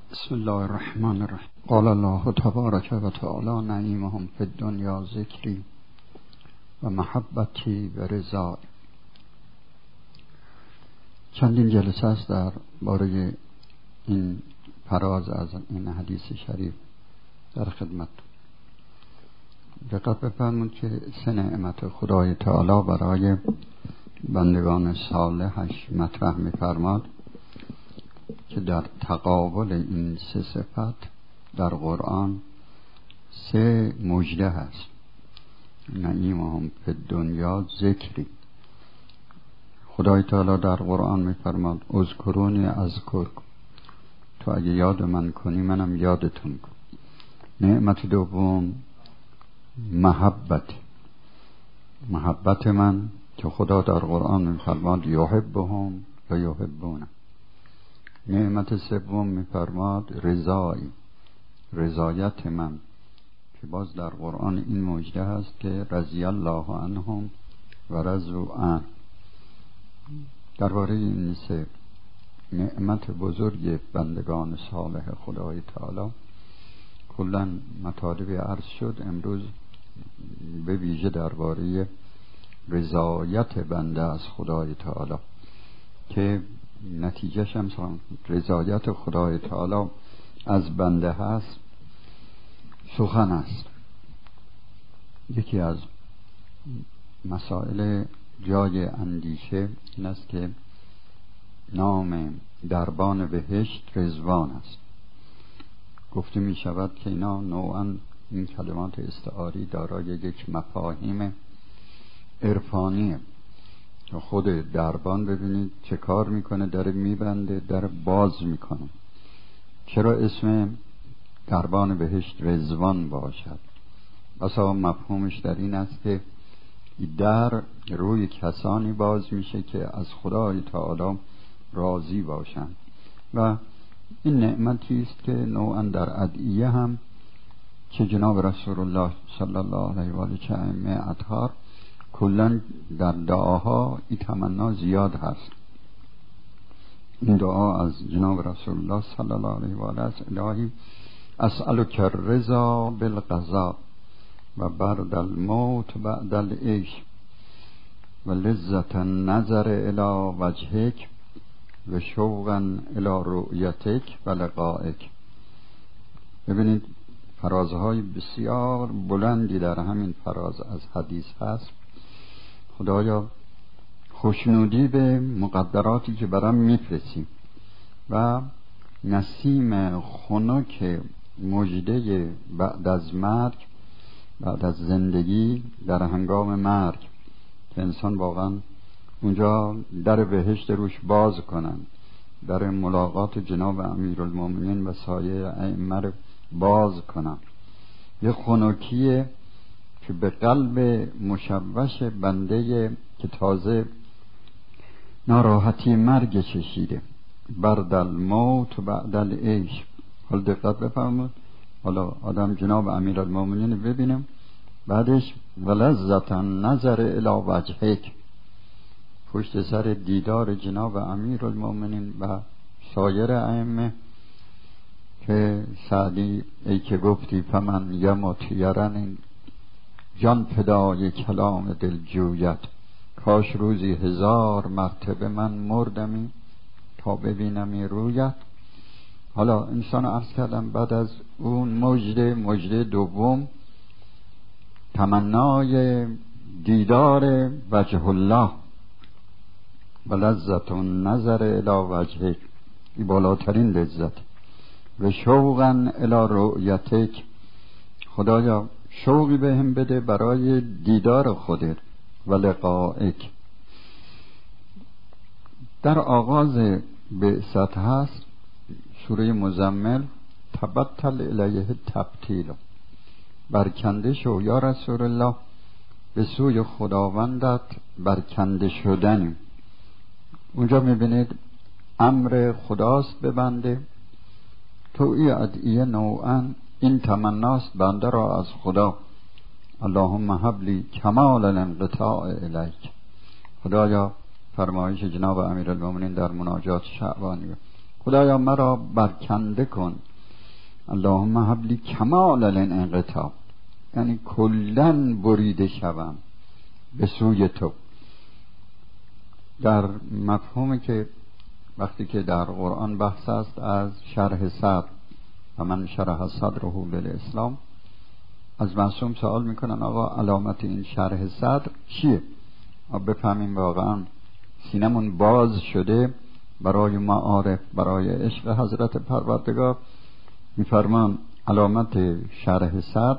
بسم الله الرحمن الرحیم. قال الله تبارک و تعالی نعیمهم فی الدنیا ذکری و محبتی و رضا. چندین جلسه است در باره این فراز از این حدیث شریف در خدمت. دقت بفرمایید که سه نعمت خدای تعالی برای بندگان صالحش مطرح می‌فرماد که در تقابل این سه صفت در قرآن سه مژده هست. نعیمهم فی الدنیا ذکری. خدای تعالی در قرآن می‌فرماد اذکرونی اذکرکم، تو اگه یاد من کنی منم یادتون کنم. نعمت دوم محبت من که خدا در قرآن می‌فرماد یحبهم و یحبونه. نعمت سوم می‌فرماد رضایت من که باز در قرآن این مژده هست که رضی الله عنهم و رضوا عنه. درباره این سه نعمت بزرگ بندگان صالح خدای تعالی کلاً مطالبی عرض شد. امروز به ویژه درباره رضایت بنده از خدای تعالی که نتیجهش هم رضایت خدای تعالی از بنده هست سخن است. یکی از مسائل جای اندیشه این است که نام دربان بهشت رضوان است. گفته می شود که اینا نوعاً این کلمات استعاری دارای یک مفاهیم عرفانیه. خود دربان ببینید چه کار میکنه، در میبنده، در باز میکنه. چرا اسم دربان بهشت رضوان باشد؟ اصلا مفهومش در این است که در روی کسانی باز میشه که از خدای تعالی راضی باشند و این نعمتی است که نوعا در ادعیه هم که جناب رسول الله صلی الله علیه و آله چه ائمه اطهار کلن در دعاها این تمنا زیاد هست. این دعا از جناب رسول الله صلی الله علیه و آله است: الهی اسألک الرضا بالقضاء و برد الموت بعد العیش و لذت النظر الی وجهک و شوقا الی رؤیتک و لقائک. ببینید فرازهای بسیار بلندی در همین فراز از حدیث هست. خدایا خوشنودی به مقدراتی که برام میفرستی و نسیم خنک مژده بعد از مرگ، بعد از زندگی در هنگام مرگ که انسان واقعا اونجا در بهشت روش باز کنن، در ملاقات جناب امیرالمومنین و سایر ائمه رو باز کنن. یه خنکیه که به قلب مشوش بنده که تازه ناراحتی مرگ چشیده. برد الموت بعد العیش. حال دقت بفرمود. حالا آدم جناب امیرالمومنین ببینم بعدش ولذت النظر الی وجهک، پشت سر دیدار جناب امیرالمومنین و سایر ائمه که سعدی ای که گفتی فمن یمت یرن جان فدای کلام دل جویت، کاش روزی 1000 مرتبه من مردمی تا ببینمی رویت. حالا انسان عرض کردم بعد از اون مژده دوم تمنای دیدار وجه الله و لذت النظر الی وجهک، این بالاترین لذت. و شوقا الی رؤیتک، خدایا شوقی به هم بده برای دیدار خودت و لقائک. در آغاز بعثت هست سوره مزمل تبتل الیه تبتیلا، برکنده شو یا رسول الله به سوی خداوندت برکنده شدنی. اونجا میبینید امر خداست به بنده. تو ای ادعیه نوعا این تمناست بنده را از خدا: اللهم هب لی کمال الانقطاع الیک. خدایا فرمایش جناب امیرالمومنین در مناجات شعبانی: خدایا مرا برکنده کن، اللهم هب لی کمال الانقطاع، یعنی کلن بریده شوم به سوی تو. در مفهومی که وقتی که در قرآن بحث است از شرح صدر و من شرح صدره للاسلام، از معصوم سوال میکنن آقا علامت این شرح صدر چیه؟ ما بفهمیم واقعا سینمون باز شده برای معارف، برای عشق حضرت پروردگار. میفرمان علامت شرح صدر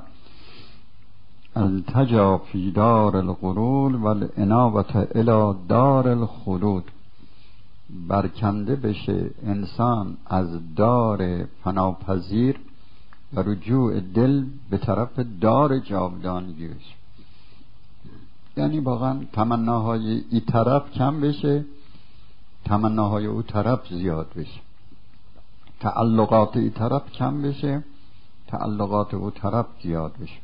التجا فی دار الغرور و الانابت الی دار الخلود، برکنده بشه انسان از دار فناپذیر و رجوع دل به طرف دار جاودانگی بشه. یعنی واقعا تمناهای این طرف کم بشه، تمناهای او طرف زیاد بشه، تعلقات این طرف کم بشه، تعلقات او طرف زیاد بشه.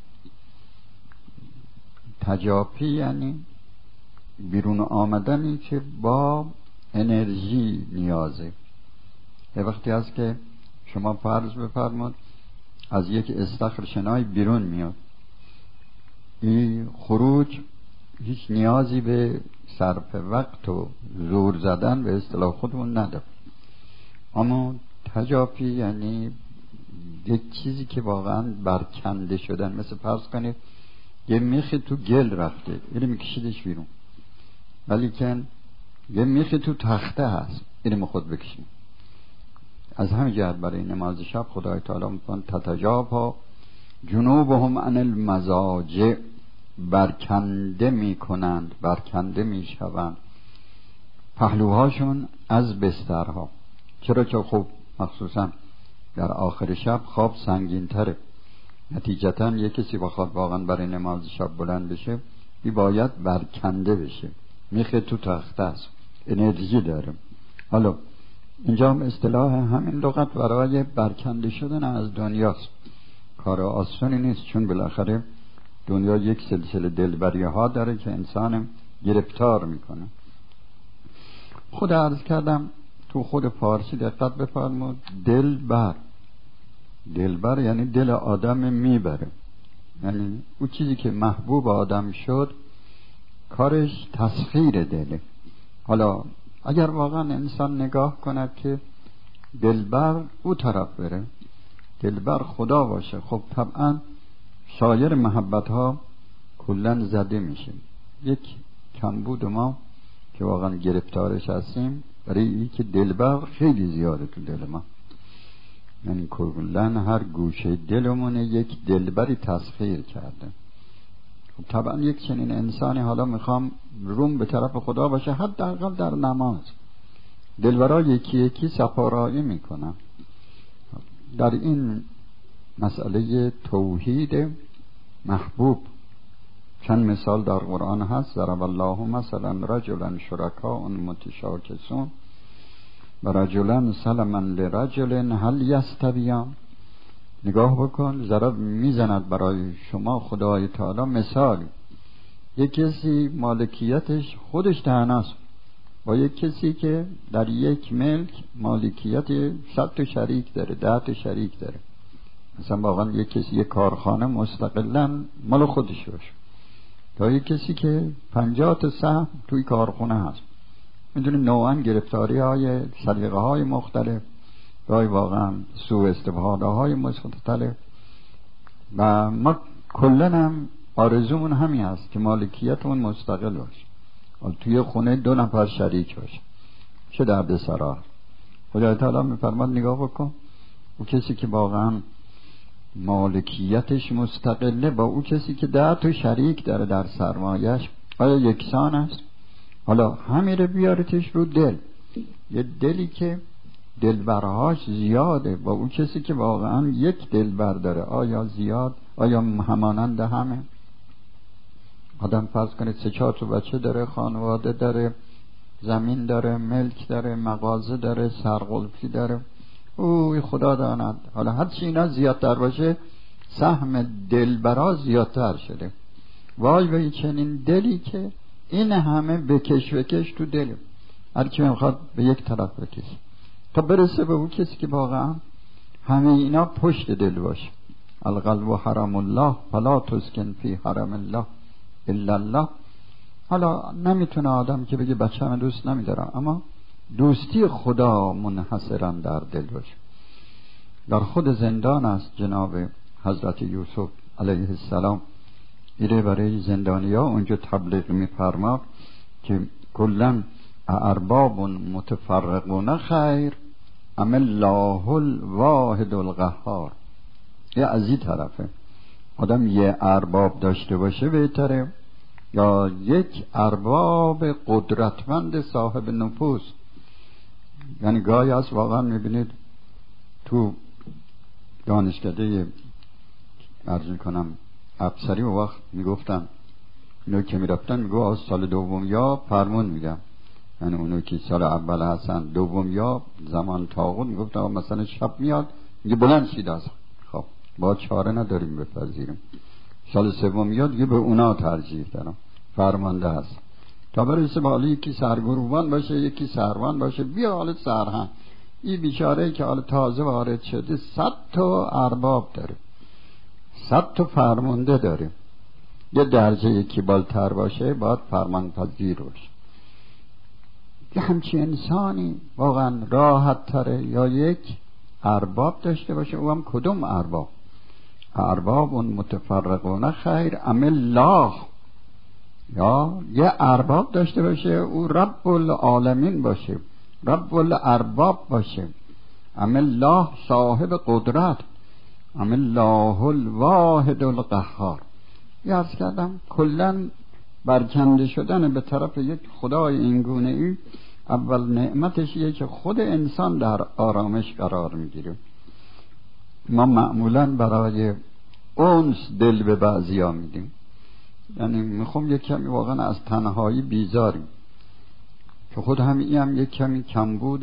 تجافی یعنی بیرون آمدنی که با انرژی نیازه. یه وقتی هست که شما فرض بفرماد از یک استخر شنای بیرون میاد، این خروج هیچ نیازی به صرف وقت و زور زدن به اصطلاح خودمون نداره. اما تجافی یعنی یک چیزی که واقعا برکنده شدن، مثل فرض کنید یه میخی تو گل رفته، اینو میکشیدش بیرون، ولی که یه میخی تو تخته هست، اینو خود بکشیم. از همین جهت برای نماز شب خدای تعالی میگه تتجافا جنوبهم عن المضاجع، برکنده میکنند، برکنده میشوند پهلوهاشون از بسترها. چرا که خوب مخصوصا در آخر شب خواب سنگین تره، نتیجتا یک کسی بخواد واقعا برای نماز شب بلند بشه بی باید برکنده بشه. میخه تو تخته است، انرژی داره. حالا اینجا هم اصطلاح همین لغت برای برکنده شدن از دنیاست. کار آسانی نیست، چون بالاخره دنیا یک سلسله دلبری ها داره که انسان گرفتار میکنه. خود عرض کردم تو خود فارسی دقت بفرمود، دلبر یعنی دل آدم میبره، یعنی اون چیزی که محبوب آدم شد کارش تسخیر دله. حالا اگر واقعا انسان نگاه کند که دلبر او طرف بره، دلبر خدا باشه، خب طبعا سایر محبت ها کلن زده میشه. یک کمبود ما که واقعا گرفتارش هستیم برای این که دلبر خیلی زیاده تو دل ما، یعنی کلن هر گوشه دلمون یک دلبری تسخیر کرده. خب طبعا یک چنین انسانی حالا میخوام روم به طرف خدا باشه، حداقل در نماز دلبرا یکی یکی سپارایی میکنن. در این مسئله توحید محبوب چند مثال در قرآن هست. ضرب الله مثلا رجلا شرکاء متشاکسون و رجلا سلما لرجل هل یستویان. نگاه بکن، ضرب میزند برای شما خدای تعالی مثال یک کسی مالکیتش خودش تنهاست با یک کسی که در یک ملک مالکیت 100 تا شریک داره، 10 تا شریک داره. مثلا واقعا یک کسی یک کارخانه مستقلا مال خودش باشه، تا یک کسی که 50 تا سهم توی کارخانه هست. میدونی نوعا گرفتاری های سلیقه های مختلف، گاهی واقعا سوء استفاده های مختلف، و ما کلن هم آرزومون همین هست که مالکیتمون مستقل باشه، توی خونه 2 نفر شریک باشه. چه درد سرا. خدای تعالی میفرماد نگاه بکن، او کسی که واقعا مالکیتش مستقله با او کسی که 10 تا شریک داره در سرمایش، آیا یکسان است؟ حالا همیره بیارتش رو دل، یه دلی که دلبرهاش زیاده با او کسی که واقعا یک دلبر داره، آیا زیاد؟ آیا همانند همه؟ آدم فرض کنه 3-4 تا بچه داره، خانواده داره، زمین داره، ملک داره، مغازه داره، سرقلفی داره، اوی خدا داند. حالا هرچی اینا زیادتر باشه سهم دلبرا زیادتر شده. وای وای چنین دلی که این همه بکش تو دل، هر کی میخواد به یک طرف بکشه. تا برسه به اون کسی که واقعا همه اینا پشت دل باشه. القلب حرم الله فلا تسکن فی حرم الله الا الله. حالا نمیتونه آدم که بگه بچه‌م دوست نمیدارم، اما دوستی خدا منحصرا در دل باشه. در خود زندان است جناب حضرت یوسف علیه السلام ایره برای زندانیا اونجا تبلیغ میفرما که کلن ارباب متفرقون خیر ام الله الواحد القهار. یه از این طرفه آدم یه ارباب داشته باشه بهتره یا یک ارباب قدرتمند صاحب نفوذ. یعنی گاهی از واقعا میبینید تو دانشکده عرض کنم افسری و وقت میگفتن اینو که میرفتن میگو از سال دوم یا فرمون میدم، یعنی اونو که سال اول هستن دوم یا زمان طاغوت میگفتن مثلا شب میاد میگه بلند شید از خب با چاره نداریم بپذیریم. سال سوم میاد دیگه به اونا ترجیح دارم فرمانده هست تا برسه به حالا یکی سرگروبان باشه یکی سروان باشه. بیا حالا سرهن این بیچاره که حالا تازه وارد شده 100 تا ارباب داره، 100 تا فرمانده داره. یه درجه یکی بالاتر باشه باید فرمان پذیر باشه. یه همچین انسانی واقعا راحت تره یا یک ارباب داشته باشه. او هم کدوم ارباب؟ ارباب اون متفرقون خیر ام الله. یا یه ارباب داشته باشه او رب العالمین باشه، رب الارباب باشه، ام الله صاحب قدرت، ام الله الواحد القهار. یاد کردم کلن برکنده شدن به طرف یک خدای اینگونه ای اول نعمتش یه که خود انسان در آرامش قرار میگیره. ما معمولا برای اونس دل به بعضیا میدیم، یعنی میخوام یک کمی واقعا از تنهایی بیزاریم که خود همین هم یک کمی کمبود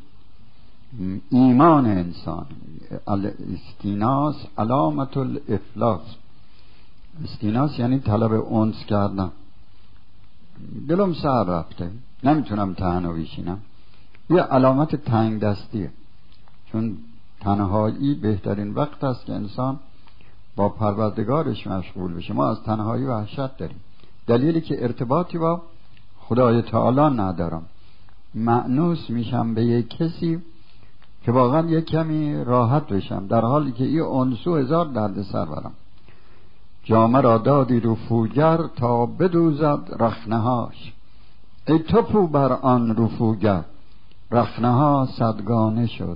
ایمان انسان. الاستیناس علامت الافلاس. استیناس یعنی طلب اونس کردن. دلم سر رفته نمیتونم تنها بشینم، یه علامت تنگ دستیه، چون تنهایی بهترین وقت است که انسان با پروردگارش مشغول بشه. ما از تنهایی وحشت داریم، دلیلی که ارتباطی با خدای تعالی ندارم. مأنوس میشم به یک کسی که واقعا یک کمی راحت بشم، در حالی که این انسو 1000 درد سر برم. جامه را دادی رفوگر تا بدوزد رخنهاش، ای توپو بر آن رفوگر رخنه ها صدگانه شد.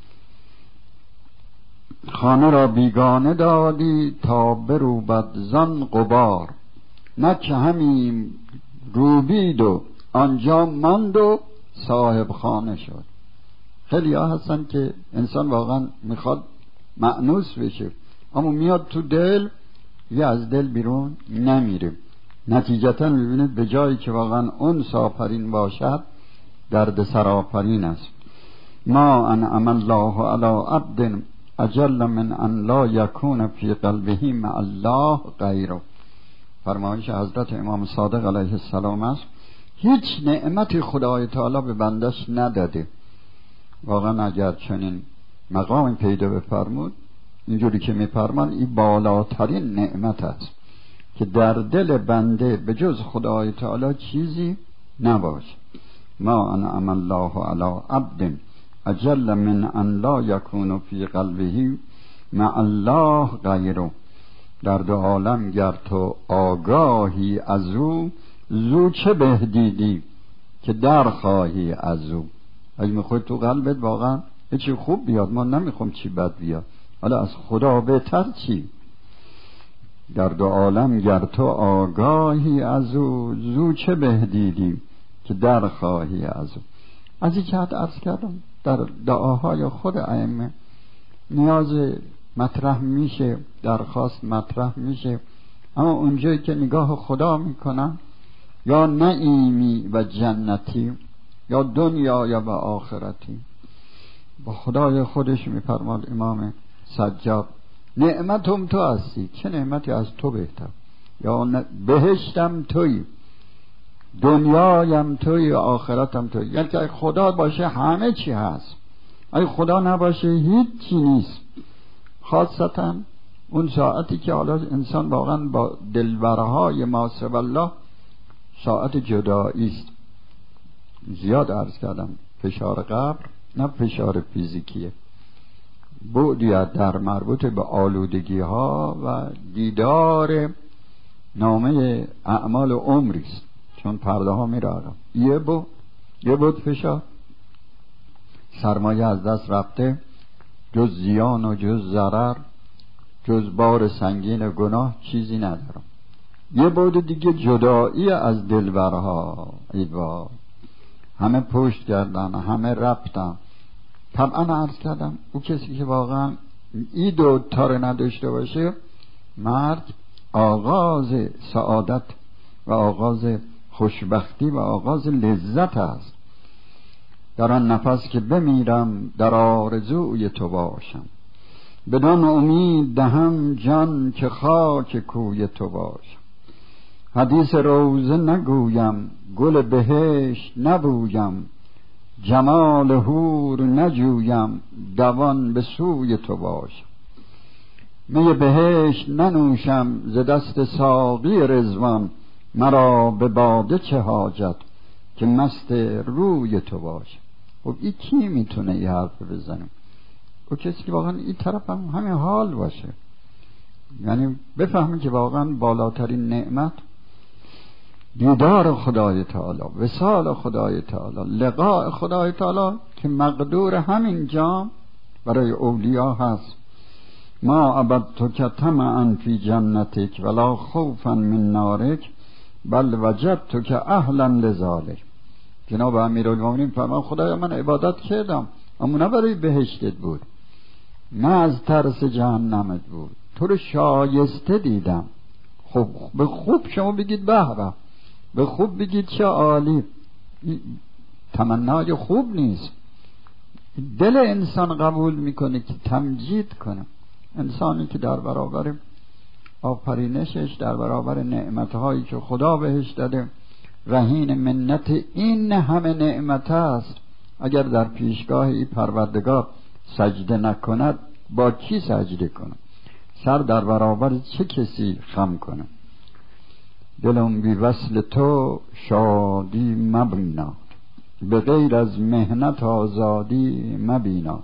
خانه را بیگانه دادی تا بروبد زان غبار، نک همین روبید و آنجا ماند و صاحب خانه شد. خیلی ها هستن که انسان واقعا میخواد مأنوس بشه اما میاد تو دل یه از دل بیرون نمیره. نتیجتا میبینید به جایی که واقعا انس آفرین باشد درد سرآفرین است. ما انعم الله علی عبد اجل من ان لا یکون فی قلبه مع الله غیره. فرمایش حضرت امام صادق علیه السلام است هیچ نعمت خدای تعالی به بندش نداده. واقعا اگر چنین مقام پیدا بفرمود اینجوری که میفرمان این بالاترین نعمت است که در دل بنده به جز خدای تعالی چیزی نباشه. ما انعم الله علی عبد اجل من ان لا یکون فی قلبه مع الله غیره. در دو عالم گر تو آگاهی از او زو چه به دیدی که در خواهی از او. اگه میخوای تو قلبت واقعا چی خوب بیاد، ما نمیخوام چی بد بیاد، حالا از خدا بهتر چی؟ در دو عالم گر تو آگاهی از او زو چه به دیدی که در خواهی از او. از این جهت عرض کردم در دعاهای خود ائمه نیاز مطرح میشه، درخواست مطرح میشه، اما اونجایی که نگاه خدا میکنن یا نعیمی و جنتی یا دنیا یا و آخرتی. با خدای خودش میفرماد امام سجاد نعمتم تو هستی، چه نعمتی از تو بهتر؟ یا بهشتم توی، دنیایم توی، آخرتم توی. یعنی که خدا باشه همه چی هست. اگه خدا نباشه هیچی نیست. خاصتا اون ساعتی که حالا انسان واقعا با دلبرهای ما سوی الله ساعت جدایی است. زیاد عرض کردم فشار قبر نه فشار فیزیکیه، بعدی در مربوط به آلودگی ها و دیدار نامه اعمال عمری است، چون پرده ها میره آقا. یه بود فشار، سرمایه از دست رفته، جز زیان و جز ضرر جز بار سنگین گناه چیزی ندارم. یه بود دیگه جدایی از دلبرها، ایوا همه پشت کردن، همه رفتن. طبعا عرض کردم او کسی که واقعا این دوتا رو نداشته باشه، مرگ آغاز سعادت و آغاز خوشبختی و آغاز لذت است. در آن نفس که بمیرم در آرزوی تو باشم، بدان امید دهم جان که خاک کوی تو باشم. حدیث روزه نگویم، گل بهشت نبویم، جمال حور نجویم، دوان به سوی تو باشم. می بهشت ننوشم ز دست ساقی رضوان، مرا به باده چه حاجت که مست روی تو باشم. خب این کی میتونه این حرف بزنه؟ او کسی که واقعا این طرف هم همین حال باشه، یعنی بفهمه که واقعا بالاترین نعمت دیدار خدای تعالی، وصال خدای تعالی، لقاء خدای تعالی که مقدور همین جا برای اولیا هست. ما عبدتک طمعا فی جنتک ولا خوفا من نارک بل وجدتک اهلا لذالک. جناب امیرالمومنین فرمان خدایا من عبادت کردم اما نه برای بهشتت بود، نه از ترس جهنمت بود، تو رو شایسته دیدم. خب به خوب شما بگید به به، به خوب بگید چه عالی. تمنای خوب نیست، دل انسان قبول میکنه که تمجید کنه. انسانی که در برابر آفرینشش، در برابر نعمتهایی که خدا بهش داده رهین منت این همه نعمت است، اگر در پیشگاه این پروردگار سجده نکند با کی سجده کنه؟ سر در برابر چه کسی خم کنه؟ دلم بی وصل تو شادی مبیناد، به غیر از مهنت آزادی مبیناد.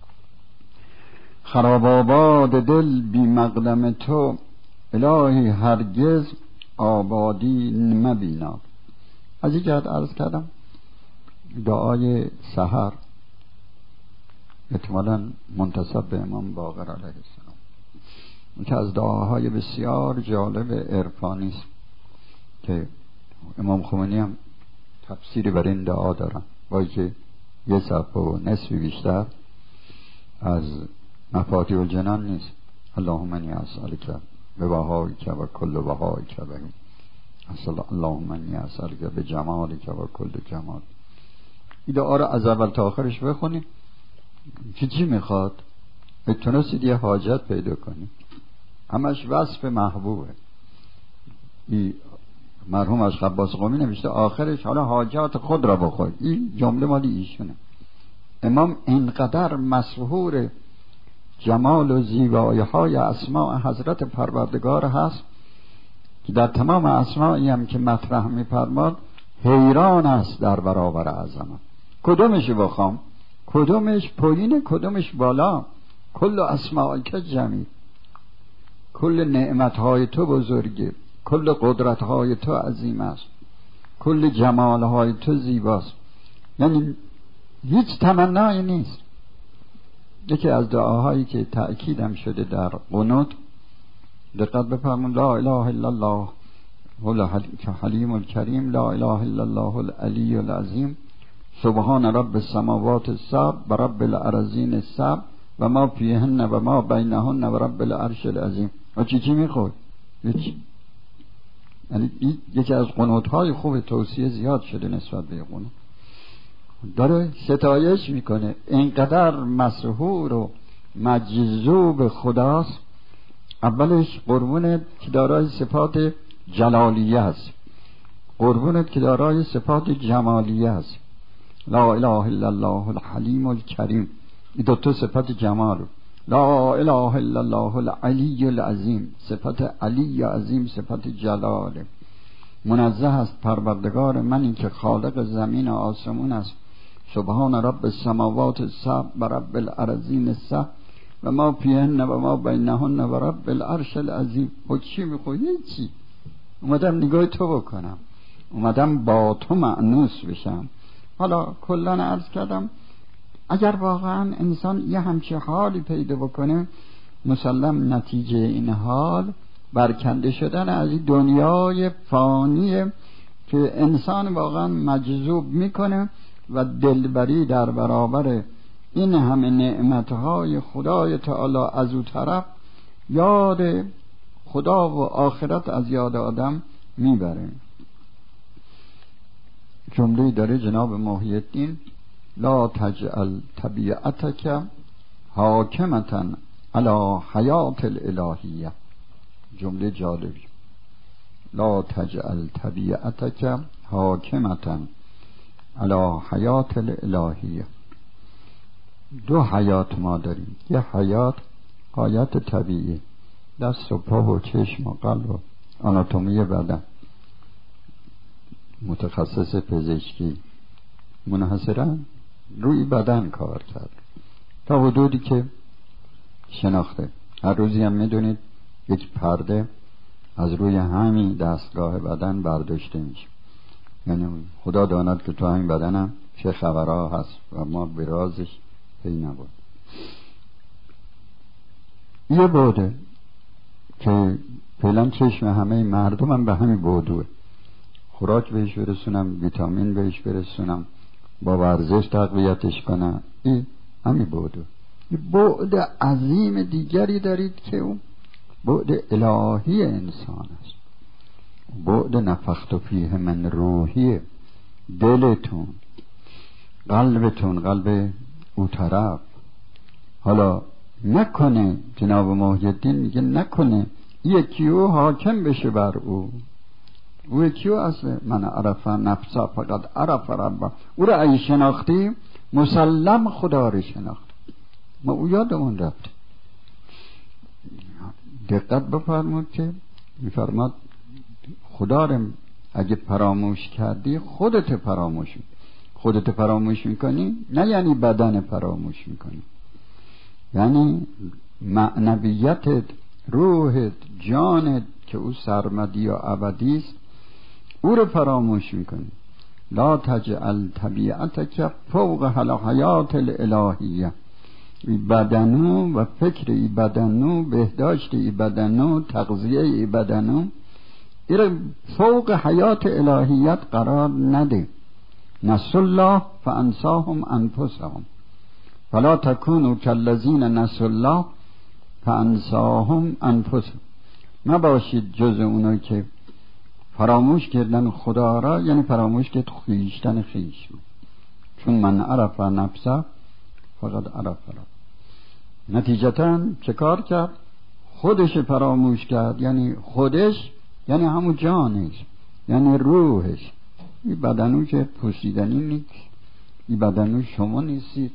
خراب آباد دل بی مقدم تو، الهی هرگز آبادی مبیناد. از این جهت عرض کردم دعای سحر احتمالاً منتسب به امام باقر علیه السلام، که از دعاهای بسیار جالب عرفانی است که امام خمینی هم تفسیری بر این دعا دارن، با که یه صفحه و نصفی بیشتر از مفاتیح الجنان نیست. اللهم انی اسألک ببهائک و کل بهائک اللهم انی اسألک بجمالک و کل جمال. این دعا رو از اول تا آخرش بخونید. چی میخواد؟ تونستید یه حاجت پیدا کنید، همش وصف محبوبه. این مرحوم از عباس قمی نوشته آخرش حالا حاجات خود را بخواید. این جمله مالی ایشونه. امام اینقدر مسحور جمال و زیبایی های اسماء حضرت پروردگار هست که در تمام اسمائی هم که مطرح می‌فرماد حیران است در برابر عظمت. کدومش بخوام؟ کدومش پایین، کدومش بالا؟ کل اسماء که جمیل، کل نعمتهای تو بزرگه، کل قدرتهای تو عظیم است، کل جمالهای تو زیباست. یعنی هیچ تمنایی نیست. یکی از دعاهایی که تأکیدم شده در قنوت، دقت بفرمون: لا اله الا الله هو الحلیم الکریم، لا اله الا الله العلی العظیم، سبحان رب السماوات السبع و رب الارضین السبع و ما فیهن و ما بینهن و رب العرش العظیم. و چی میخواد؟ یعنی یکی از قنوت‌های خوب توصیه زیاد شده نسبت به قنوت. داره ستایش میکنه، اینقدر مسحور و مجذوب خداست. اولش قربونت که دارای صفات جلالیه است، قربونت که دارای صفات جمالیه است. لا اله الا الله الحلیم الکریم، این دوتا صفت جمال. لا اله الا الله العلی العظیم، صفت علی عظیم صفت جلاله. منزه است پروردگار من این که خالق زمین و آسمون است. سبحان رب السماوات السبع و رب الارضین السبع و ما فیهن و ما بینهن و رب العرش العظیم. با چی میخوایی؟ چی؟ اومدم نگاه تو بکنم، اومدم با تو مأنوس بشم. حالا کلان عرض کردم اگر واقعا انسان یه همچه حالی پیدا بکنه، مسلم نتیجه این حال برکنده شدن از این دنیای فانیه که انسان واقعا مجذوب میکنه و دلبری در برابر این همه نعمتهای خدای تعالی از او طرف یاد خدا و آخرت از یاد آدم میبره. جمله داره جناب محی الدین: لا تجعل طبیعتک حاکمتا علی حیات الالهیه. جمله جالبی. لا تجعل طبیعتک حاکمتا علی حیات الالهیه. دو حیات ما داریم. یه حیات طبیعی، دست و پا و چشم و قلب و آناتومی بدن، متخصص پزشکی منحصرا روی بدن کار کرد تا حدودی که شناخته. هر روزی هم میدونید یک پرده از روی همین دستگاه بدن برداشته میشه. یعنی خدا داند که تو همین بدنم چه خبرها هست و ما به رازش پی نبود. یه بوده که فعلا چشم همه مردم هم به همین بودوه. خوراک بهش برسونم، ویتامین بهش برسونم، با ورزش تقویتش کنم، این همین بودو. یه بعد عظیم دیگری دارید که اون بعد الهی انسان است. بعد نفخت فیه من روحی. دلتون، قلبتون، قلب او طرف. حالا نکنه، جناب محی الدین میگه نکنه یکیو حاکم بشه بر او. او یکیو اصله من عرف نفسه فقط عرف ربه. او را ای شناختی مسلم خدا را شناخت. ما او یادمون رفت. دقت بفرمود که میفرماد خدا را اگه فراموش کردی خودت فراموش میکنی، نه یعنی بدن فراموش میکنی، یعنی معنویتت، روحت، جانت که او سرمدی و ابدی است، او رو فراموش میکنی. لا تجعل طبیعتک فوق حیات الالهیه. ای بدنو و فکر ای بدنو، بهداشت ای بدنو، تغذیه ای بدنو، این فوق حیات الهیت قرار نده. نسوا الله فانساهم انفسهم فلا تکونوا کالذین نسوا الله فانساهم انفسهم. نباشید جز اونایی که فراموش کردن خدا را، یعنی فراموش کرد خویشتن خویش. چون من عرف نفسه فقط عرف را. نتیجتا چه کار کرد؟ خودش فراموش کرد. یعنی خودش یعنی همون جانش، یعنی روحش. این بدنو که پوسیدنی نیست، این بدنو شما نیستید.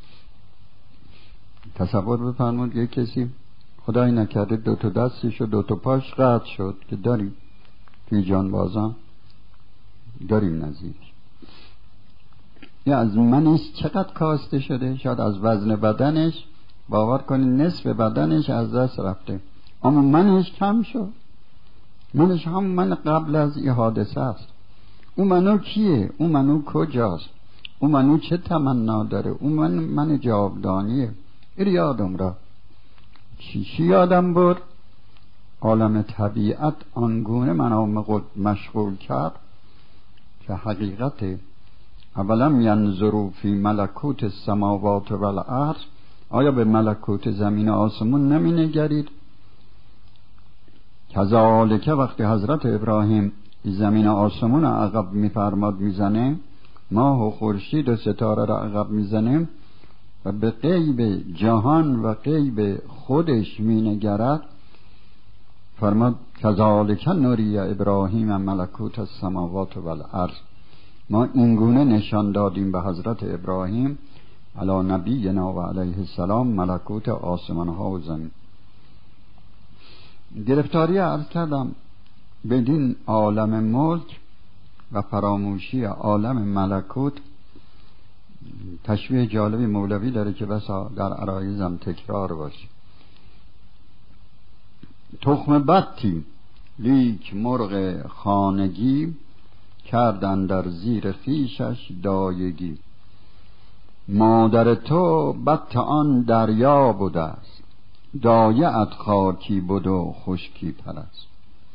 تصور بفرمود یک کسی خدای نکرده دو تا دستش و دو تا پاش قطع شد، که داریم توی جانبازان داریم نظیرش. یا از منش چقدر کاسته شده، شاید از وزن بدنش باور کنید نصف بدنش از دست رفته، اما منش کم شد. منش هم من قبل از این حادثه است. اون منو کیه؟ اون منو کجاست؟ اون منو چه تمنا داره؟ اون من جاودانیه. این یادم را چی یادم برد؟ عالم طبیعت آنگونه منو مشغول کرد که حقیقت اولم ینظروا فی ملکوت السماوات والارض. آیا به ملکوت زمین و آسمون نمی نگرید؟ کذالک وقتی حضرت ابراهیم زمین و آسمون عقب میفرماد میزنه، ماه و خورشید و ستاره را عقب میزنه و به غیب جهان و غیب خودش مینگرد، فرماد کذالک نوری ابراهیم ملکوت السماوات والارض. ما اینگونه نشان دادیم به حضرت ابراهیم علی نبینا و علیه السلام ملکوت آسمان ها و زمین. گرفتاری عرض کردم بدین عالم ملک و فراموشی عالم ملکوت تشبیه جالبی مولوی داره که بسا در عرایزم تکرار باشه. تخم بطی لیک مرغ خانگی، کردن در زیر خویشش دایگی. مادر تو بط آن دریا بوده است، دایه‌ات خاکی بود و خشکی پرست.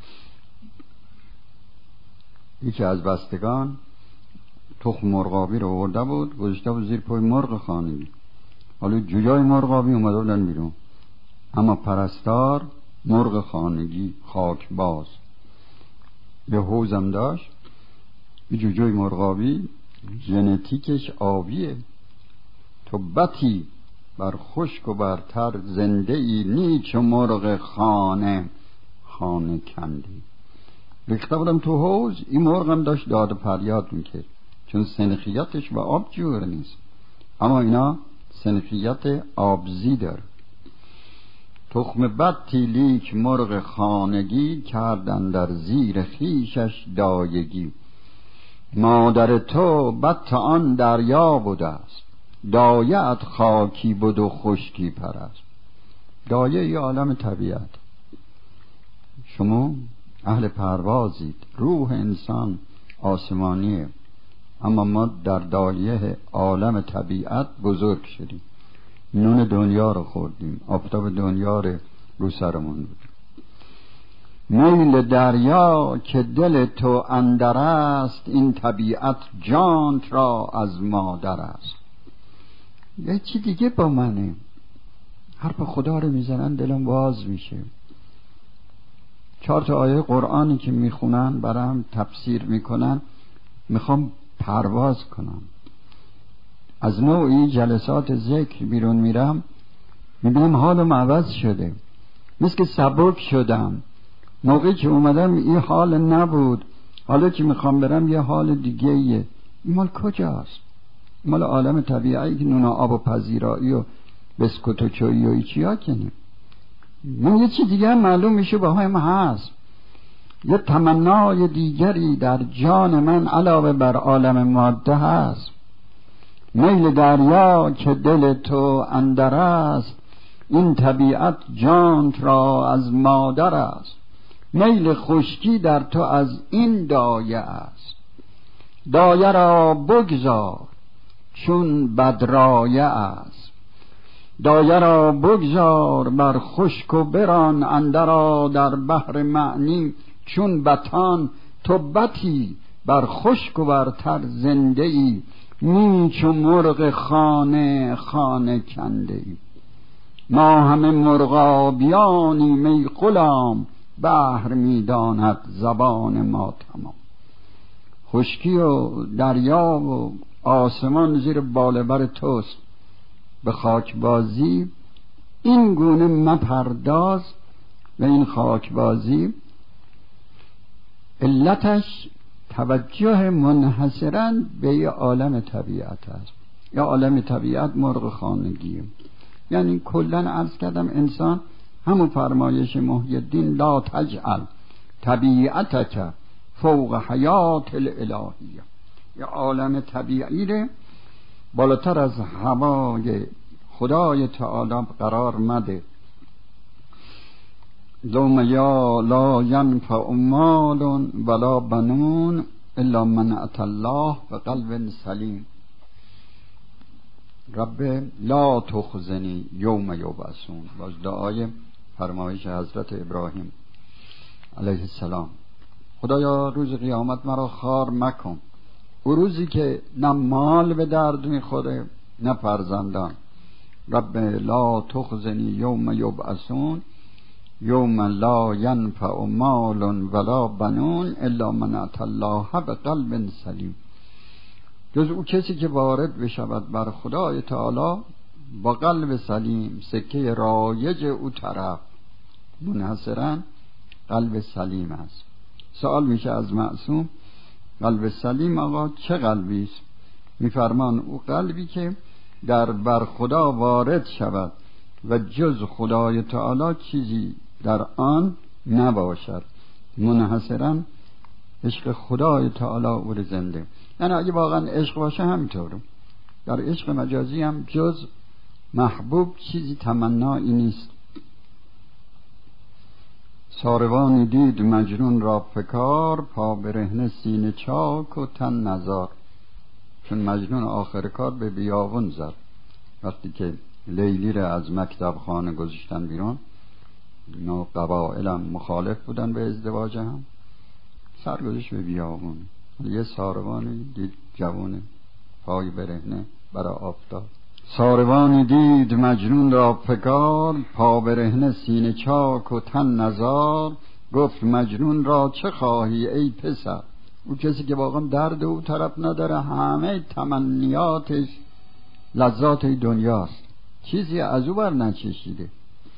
یکی از بستگان تخم مرغابی رو آورده بود، گذاشته بود زیر پای مرغ خانگی. حالا جوجای مرغابی اومده بودن بیرون، اما پرستار مرغ خانگی خاک باز. یه حوزم داشت، یه جوجای مرغابی ژنتیکش آبیه. تو بطی بر خشک و بر تر زنده ای، نیچ مرغ خانه کندی. ریخته بودم تو حوض، این مرغ هم داشت داد پریاد میکرد، چون سنخیتش و آب جور نیست، اما اینا سنخیت آبزی داره. تخم بطی لیک مرغ خانگی، کردن در زیر خویشش دایگی. مادر تو بط آن دریا بوده است، دایه‌ات خاکی بود و خشکی پرست. دایه ای عالم طبیعت. شما اهل پروازید، روح انسان آسمانیه، اما ما در دایه عالم طبیعت بزرگ شدیم. نون دنیا رو خوردیم، آفتاب دنیا رو سرمون بود. میل دریا که دل تو اندر است، این طبیعت جانت را از مادر است. یه چی دیگه با منه، حرف خدا رو میزنن دلم باز میشه. 4 آیه قرآنی که میخونن برام تفسیر میکنن، میخوام پرواز کنم. از نوعی جلسات ذکر بیرون میرم، میبینم حالم عوض شده، مثل که سبک شدم. موقعی که اومدم این حال نبود، حالا که میخوام برم یه حال دیگه ایه. این مال کجاست؟ مال عالم طبیعی که نون آب و پذیرایی و بسکوت و چایی و ایچیا کنیم. من یه چی دیگه معلوم میشه با هم هست. یه تمنای دیگری در جان من علاوه بر عالم ماده هست. میل دریا که دل تو اندر است، این طبیعت جانت را از مادر است. میل خشکی در تو از این دایه است، دایه را بگذار چون بدرایه است. دایه را بگذار بر خشک و بران، اندرا در بحر معنی چون بطان. تو بطی بر خشک و بر تر زنده ای، نیچ و مرغ خانه کنده ای. ما همه مرغابیانیم ای غلام، بحر میداند زبان ما تمام. خشکی و دریا و آسمان زیر بالبر توست، به خاکبازی این گونه مپرداز. و این خاکبازی علتش توجه منحصراً به یه عالم طبیعت است. یا عالم طبیعت مرغ خانگیه. یعنی کلن عرض کردم انسان همون فرمایش محی الدین لا تجعل طبیعتک فوق حیات الالهیه، یه عالم طبیعی رو بالاتر از هوای خدای تعالی قرار مده. دوم یا لا ینفع مال ولا بنون الا من اتى الله بقلب سلیم. رب لا تخزنی یوم یبعثون، باز دعای فرمایش حضرت ابراهیم علیه السلام. خدایا روز قیامت مرا خوار مکن، او روزی که نه مال به درد میخوره نه فرزندان. رب لا تخزنی یوم یبعثون یوم لا ینفع مال ولا بنون الا من اتى الله بقلب سلیم. جز او کسی که وارد بشود بر خدای تعالی با قلب سلیم، سکه رایج او طرف منحصراً قلب سلیم است. سوال میشه از معصوم قلب سلیم آقا چه قلبی است؟ میفرمان او قلبی که در بر خدا وارد شود و جز خدای تعالی چیزی در آن نباشد. منحصرا عشق خدای تعالی او زنده. یعنی اگه واقعا عشق باشه همینطوره. در عشق مجازی هم جز محبوب چیزی تمنایی نیست. ساروانی دید مجنون را فکار، پا برهنه سینه چاک و تن نزار. چون مجنون آخر کار به بیابون زد. وقتی که لیلی را از مکتب خانه گذاشتن بیرون، اینا قبایل هم مخالف بودن به ازدواج هم، سرگذشت به بیابون. یه ساروانی دید جوونه پای برهنه برای آفتاب. ساروانی دید مجنون را فکار، پا برهنه سینه چاک و تن نزار. گفت مجنون را چه خواهی ای پسر؟ او کسی که واقعا درد او طرف نداره، همه تمنیاتش لذات دنیاست، چیزی از او بر نچشیده.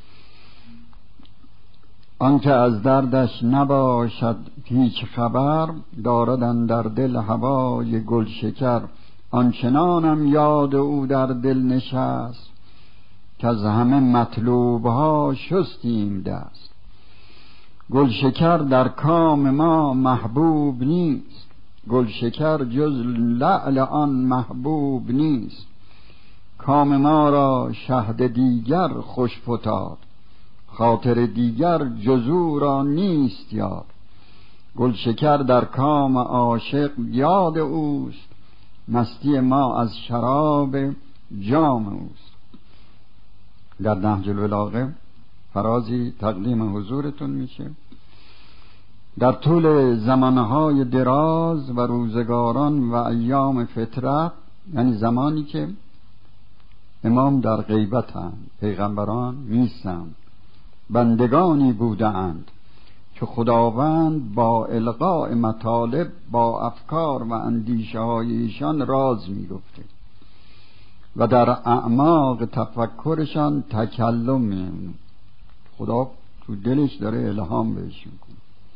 آنکه از دردش نباشد هیچ خبر، داردن در دل هوای گل شکر. آنچنانم یاد او در دل نشست، که از همه مطلوبها شستیم دست. گل شکر در کام ما محبوب نیست، گل شکر جز لعل آن محبوب نیست. کام ما را شهد دیگر خوش فتاد، خاطر دیگر جزو را نیست یاد. گل شکر در کام عاشق یاد اوست، مستی ما از شراب جام اوست. در نهج البلاغه فرازی تقدیم حضورتون میشه. در طول زمانهای دراز و روزگاران و ایام فترت، یعنی زمانی که امام در غیبتند، پیغمبران نیستند، بندگانی بودند که خداوند با القاء مطالب با افکار و اندیشه های ایشان راز می گفته و در اعماق تفکرشان تکلم می. خدا تو دلش داره الهام بهش میکنه.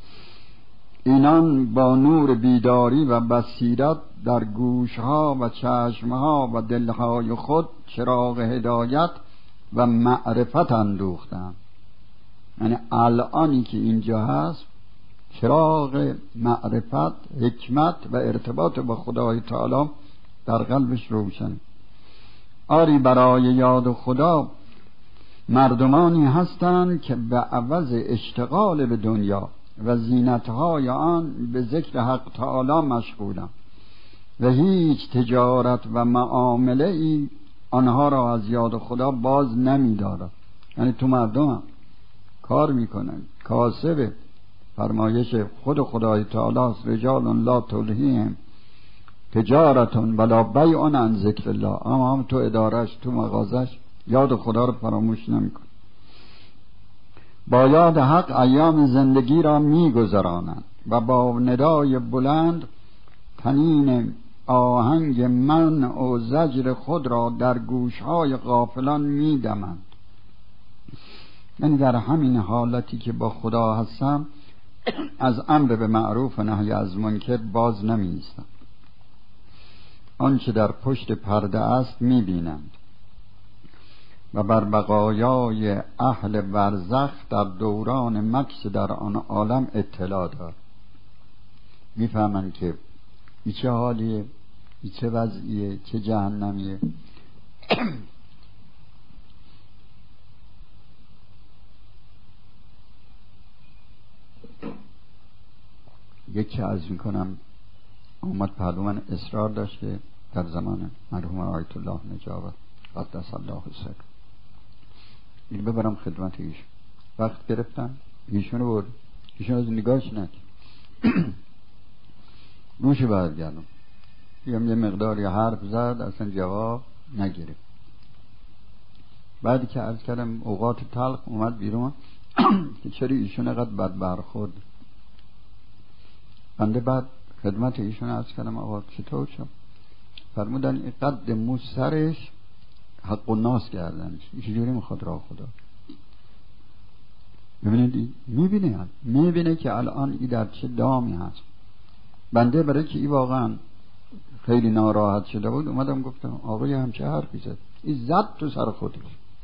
اینان با نور بیداری و بصیرت در گوشها و چشمها و دلهای خود چراغ هدایت و معرفت اندوختند. یعنی الانی که اینجا هست چراغ معرفت، حکمت و ارتباط با خدای تعالی در قلبش روشن. آری برای یاد خدا مردمانی هستند که به عوض اشتغال به دنیا و زینتهای آن به ذکر حق تعالی مشغولند و هیچ تجارت و معامله ای آنها را از یاد خدا باز نمی دارد. یعنی تو مردم هم کار میکنن، کاسب فرمایش خود خدای تعالی است. رجال لا تلهیهم تجارتون ولا بیع عن ذکر الله. اما هم تو ادارش، تو مغازش یاد خدا رو فراموش نمیکن. با یاد حق ایام زندگی را میگذرانند و با ندای بلند تنین آهنگ منع و زجر خود را در گوشهای غافلان میدمند. یعنی در همین حالتی که با خدا هستم از امر به معروف و نهی از منکر باز نمی ایستم. آنچه در پشت پرده است می بینند و بر بقایای اهل برزخ در دوران مکث در آن عالم اطلاع دار. می فهمند که ای چه حالیه، ای چه وضعیه، چه جهنمیه. یکی عرض میکنم آمد پهلو من اصرار داشت که در زمان مرحوم آیت الله نجابت قدس الله سر این ببرم خدمت ایشون. وقت گرفتم ایشون رو برد، ایشون از نگاهش نکرد. روش برگردم یه مقداری حرف زد، اصلا جواب نگرفت. بعدی که عرض کردم اوقات تلخ اومد بیرون که چرا ایشون قد بد برخورد. بنده بعد خدمت ایشون عرض کردم آقا چطور شد؟ فرمودن این قد مو سرش حق و ناس کردنش، چجوری میخواد راه خدا؟ ببینید میبینه که الان ای در چه دامی هست. بنده برای که ای واقعا خیلی ناراحت شده بود، اومدم گفتم آقای همچه حرفی زد، این زد تو سر خودش.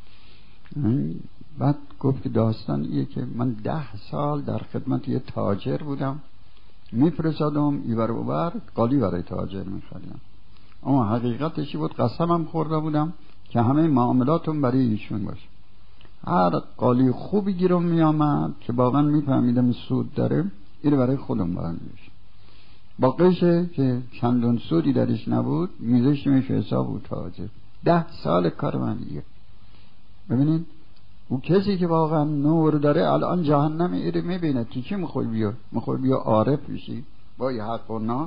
بعد گفت که داستان ایه که من 10 سال در خدمت یه تاجر بودم، میفرستادم ایور اوور قالی برای تاجر میخریدم، اما حقیقتشی بود قسمم خورده بودم که همه معاملاتم برای ایشون باشه. هر قالی خوبی گیرم میامد که واقعا میفهمیدم سود داره، اینو برای خودم برمی‌داشتم، باقیشه که چندون سودی درش نبود میذاشتمش حساب و تاجر. 10 سال کار من دیگه. ببینید اون کسی که واقعا نور داره الان جهنم ایره میبینه که چی میخوای بیا عارف بشی با یه حق و ناس.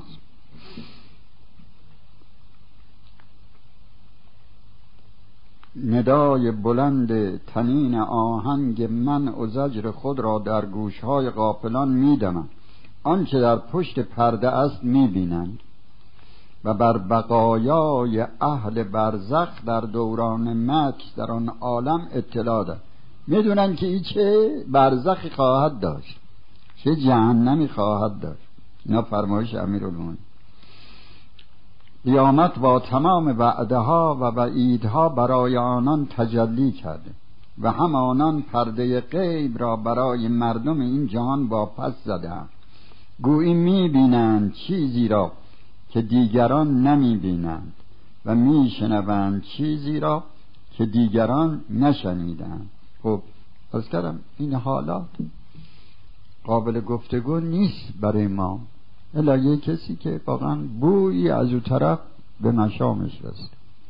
ندای بلند تنین آهنگ من و زجر خود را در گوشهای غافلان میدمم، آنچه در پشت پرده است میبینند و بر بقایای اهل برزخ در دوران مکث در آن عالم اطلاع دارند. میدونن که این چه برزخی خواهد داشت، چه جهنمی خواهد داشت. اینا فرمایش امیرالمومنین. قیامت با تمام وعده ها و وعیدها برای آنان تجلی کرده و هم آنان پرده غیب را برای مردم این جهان واپس زدند. گویی میبینند چیزی را که دیگران نمیبینند و میشنوند چیزی را که دیگران نشنیدند. خب عرض کردم این حالات قابل گفتگو نیست برای ما، الا یه کسی که واقعا بویی از اون طرف به مشامش رسید.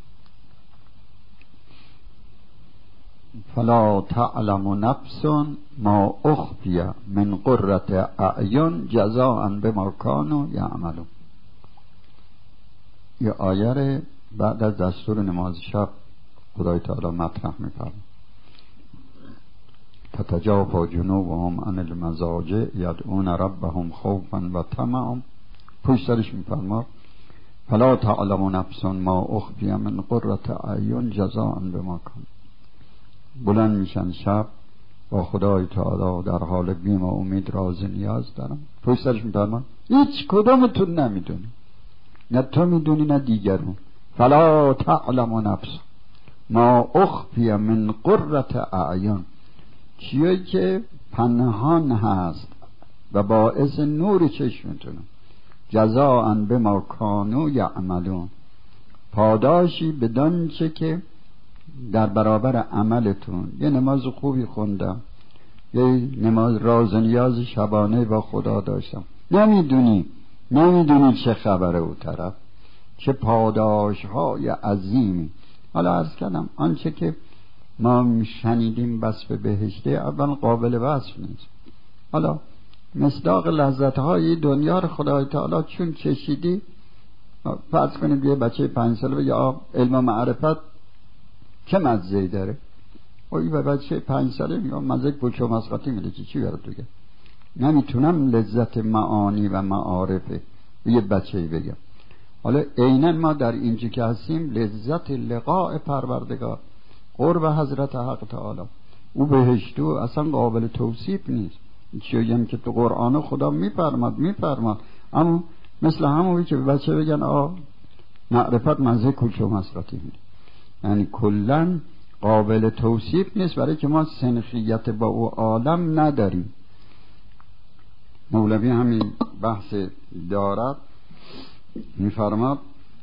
فلا تعلم نفس ما اخفی من قرة اعین جزاء بما کانوا یعملون. یه آیه بعد از دستور نماز شب خدای تعالی مطرح می‌فرماید تتجافى جنوبهم عن المضاجع یدعون ربهم خوفا و طمعا. پشت سرش می‌فرماید فلا تعلم نفس ما اخفی من قرة اعین جزاء بما کانوا. بلند میشن شب با خدای تعالی در حال بیم و امید راز نیاز دارم. پشت سرش می‌فرماید هیچ کدومتون نمیدونی، نه تو میدونی نه دیگرون. فلا تعلم نفس ما اخفی من قرة اعین، چیزی که پنهان هست و باعث نور چشمتونه. جزاء بما کانوا یعملون، پاداشی بدان چه که در برابر عملتون. یه نماز خوبی خوندم، یه نماز راز نیاز شبانه با خدا داشتم، نمیدونی چه خبره او طرف، چه پاداش های عظیمی. حالا عرض کردم آنچه که ما شنیدیم بس به بهشته اول قابل وصف نیست. حالا مصداق لذت های دنیا رو خدای تعالی چون چشیدی، فرض کنید یه بچه 5 ساله یا علم و معرفت چه مزه‌ای داره، و این بچه 5 ساله میگه مزه پوچو مسقطی میده، چی برات بگم؟ نمیتونم لذت معانی و معارفه یه بچه‌ای بگم. حالا عیناً ما در اینجا که هستیم لذت لقاء پروردگار، قرب حضرت حق تعالی، او بهشتو اصلا قابل توصیف نیست. چیزی که تو قرآن خدا میفرماد، اما مثل همونی که به بچه بگن معرفت مزه کوچو مسقطی میده، یعنی کلاً قابل توصیف نیست، برای که ما سنخیت با او عالم نداریم. مولوی همین بحث دارد، میفرماد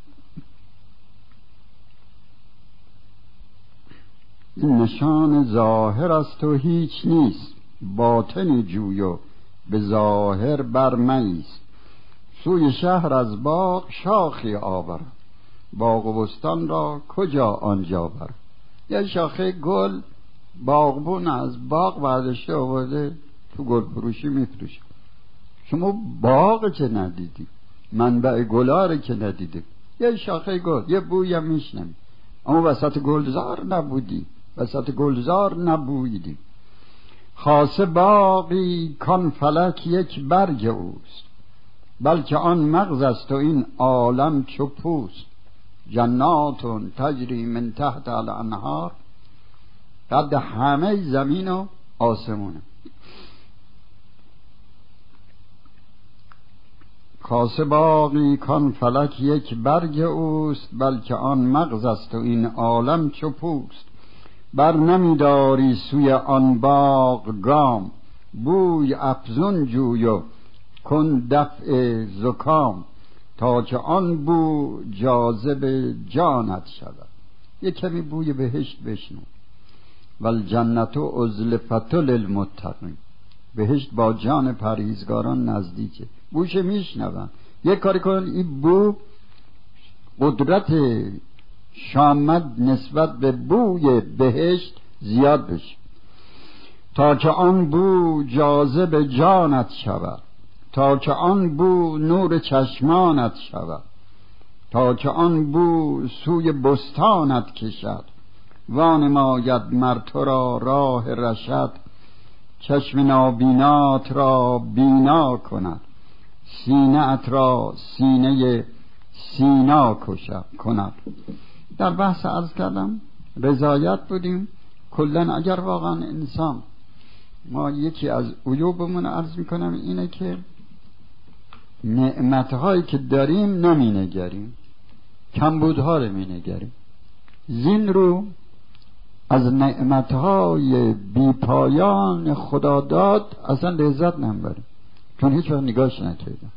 این نشان ظاهر است و هیچ نیست، باطنی جوی و به ظاهر برمیست. سوی شهر از باغ شاخی آور، باغ و بستان را کجا آنجا بر. یه شاخه گل باغبون از باغ برداشته آورده تو گل فروشی میفروشه. شما باغ که ندیدی، منبع گلاره که ندیدی، یه شاخه گل یه بوی هم میشنم، اما وسط گلزار نبودی، وسط گلزار نبویدی. خاصه باقی کان فلک یک برگ اوست، بلکه آن مغز است و این عالم چو پوست. جناتون تجری من تحت الانهار، قد همه زمین و آسمونه. خاصه باقی کان فلک یک برگ اوست، بلکه آن مغز است و این عالم چو پوست. بر نمیداری سوی آن باغ گام، بوی افزون جوی و کن دفع زکام. تا که آن بو جاذب جانت شود. یک کمی بوی بهشت بشنو. والجنت ازلفت للمتقین، بهشت با جان پرهیزگاران نزدیکه. بوش میشنون. یک کاری کن این بو قدرت شامد نسبت به بوی بهشت زیاد بشه. تا که آن بو جاذب جانت شود، تا که آن بو نور چشمانت شود، تا که آن بو سوی بستانت کشد. وانماید مر تو را راه رشد، چشم نابینات را بینا کند. سینه ات را سینه سینا کند. در بحث عرض کردم رضایت بودیم. کلن اگر واقعا انسان، ما یکی از عیوبمون عرض میکنم اینه که نعمتهایی که داریم نمینگریم، کمبودها رو مینگریم. زین رو از نعمتهای بیپایان خدا داد اصلا لذت نمیبریم، چون هیچ وقت نگاهش نکردم.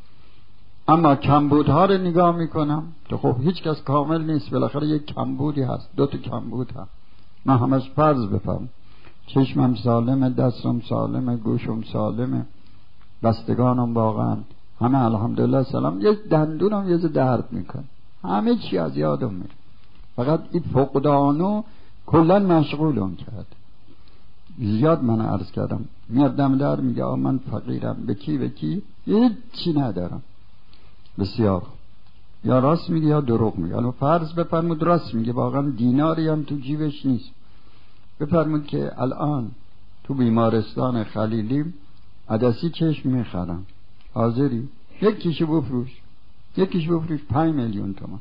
اما کمبودها رو نگاه میکنم تو خب هیچ کس کامل نیست، بالاخره یک کمبودی هست، 2 تا کمبود هست. من همش فرض بفرم چشمم سالمه، دستم سالمه، گوشم سالمه، بستگانم واقعا همه الحمدلله سلام. یه دندونم یه درد میکنه، همه چی از یادم میره. فقط این فقدانو کلا مشغولم کرد. زیاد من عرض کردم میاد دم در میگه من فقیرم، به کی هیچ چی ندارم. بسیار یا راست میگه یا دروغ میگه. الان فرض بفرمود راست میگه، واقعا دیناری هم تو جیبش نیست. بفرمود که الان تو بیمارستان خلیلی عدسی چشم میخرم، حاضری؟ یکیشو بفروش 5 میلیون تومان،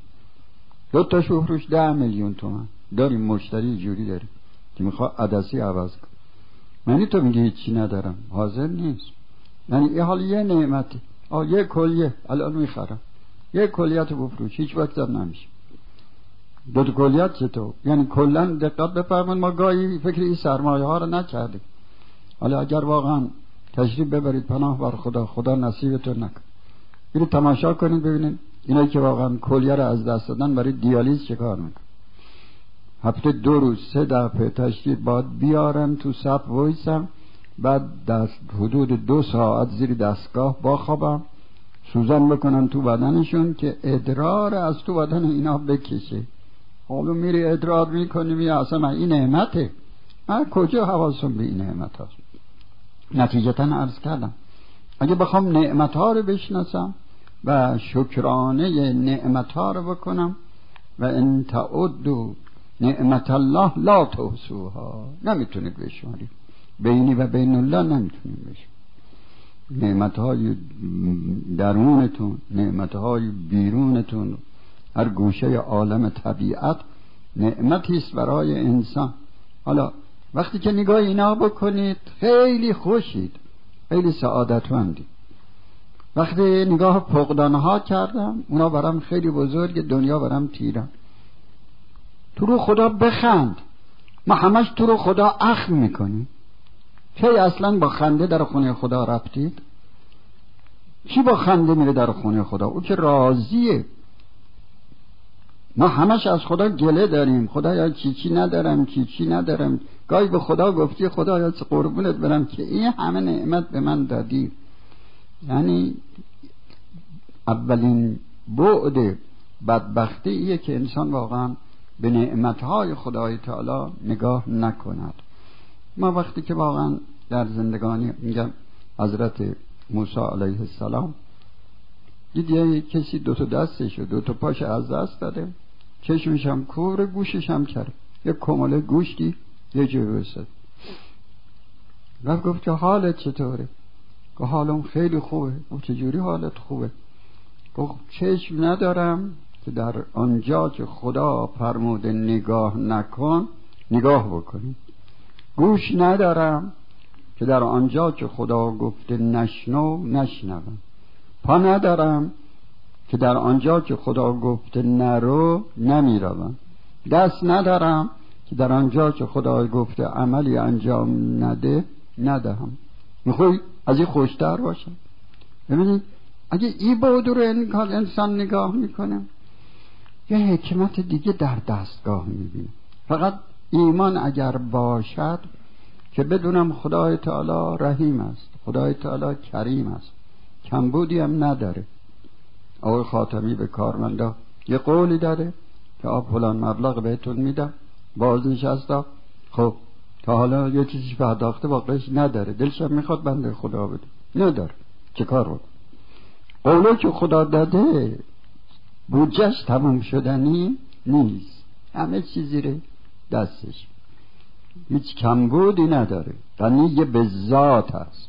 2 تاشو بفروش 10 میلیون تومان. داریم مشتری جوری داریم که میخواد عدسی عوض کن. یعنی تو میگه هیچی ندارم، حاضر نیست. یعنی این حال یه نعمتی. یه کلیه الان میخرم، یه کلیت رو بفروش، هیچ وقت هم نمیشه. 2 تا کلیت چطور؟ یعنی کلا دقت بفرمایید ما گاهی فکر این سرمایه ها رو نکردیم. حالا اگر واقعا تشریف ببرید پناه بر خدا نصیبتون نکن، برید تماشا کنید ببینید اینایی که واقعا کلیه رو از دست دادن برای دیالیز چه کار میکنن. هفته 2 روز 3 دفعه تشریف باید بیارن تو صف وایسم، بعد حدود 2 ساعت زیر دستگاه بخوابم، سوزن بکنن تو بدنشون که ادرار از تو بدن اینا بکشه. حالا میری ادرار میکنی میگه اصلا این نعمته، من کجا حواسم به این نعمت هست. نتیجتا عرض کردم اگه بخوام نعمت ها رو بشناسم و شکرانه نعمت ها رو بکنم، و ان تعدوا نعمت الله لا تحصوها، نمیتونید بشمارید. بینی و بین الله نمیتونید بشمارید. نعمت های درونتون، نعمت های بیرونتون، هر گوشه عالم طبیعت نعمتی است برای انسان. حالا وقتی که نگاه اینا بکنید خیلی خوشید، خیلی سعادتمندید. وقتی نگاه فقدانها کردم اونا برام خیلی بزرگ، دنیا برام تیرم. تو رو خدا بخند، ما همش تو رو خدا اخم میکنیم. کی اصلا با خنده در خونه خدا رفتید؟ کی با خنده میره در خونه خدا؟ او که راضیه. ما همش از خدا گله داریم، خدایا چی ندارم. گاهی به خدا گفتی خدایا قربونت برم که این همه نعمت به من دادی. یعنی اولین بعد بدبختی ایه که انسان واقعا به نعمتهای خدای تعالی نگاه نکند. ما وقتی که واقعا در زندگانی میگم حضرت موسی علیه السلام دید یه کسی 2 تا دستش و 2 تا پاش از دست داده، چشمش هم کور، گوشش هم کر، یه کماله گوشتی یه جوی بسد. رفت گفت که حالت چطوره؟ که حالم خیلی خوبه. گفت چجوری حالت خوبه؟ گفت چشم ندارم که در آنجا که خدا فرموده نگاه نکن نگاه بکنی، گوش ندارم که در آنجا که خدا گفته نشنو نشنوم، پا ندارم که در آنجا که خدا گفته نرو نمیروم، دست ندارم که در آنجا که خدا گفته عملی انجام نده ندهم. میخوای از این خوشتر باشم؟ ببینید اگه این بود رو انسان نگاه میکنه یه حکمت دیگه در دستگاه میبینه. فقط ایمان اگر باشد که بدونم خدای تعالی رحیم است، خدای تعالی کریم است، کمبودی هم نداره. آقای خاتمی به کارمندا یه قولی داره که فلان مبلغ بهتون میدم، باز نشستا خب تا حالا یه چیزی پرداخته واقعش نداره، دلشم میخواد بنده خدا بده، نداره، چه کار بود؟ قولی که خدا داده بودجهش تموم شدنی نیست، همه چیزی رو دستش، هیچ کمبودی نداره، غنی به ذات هست.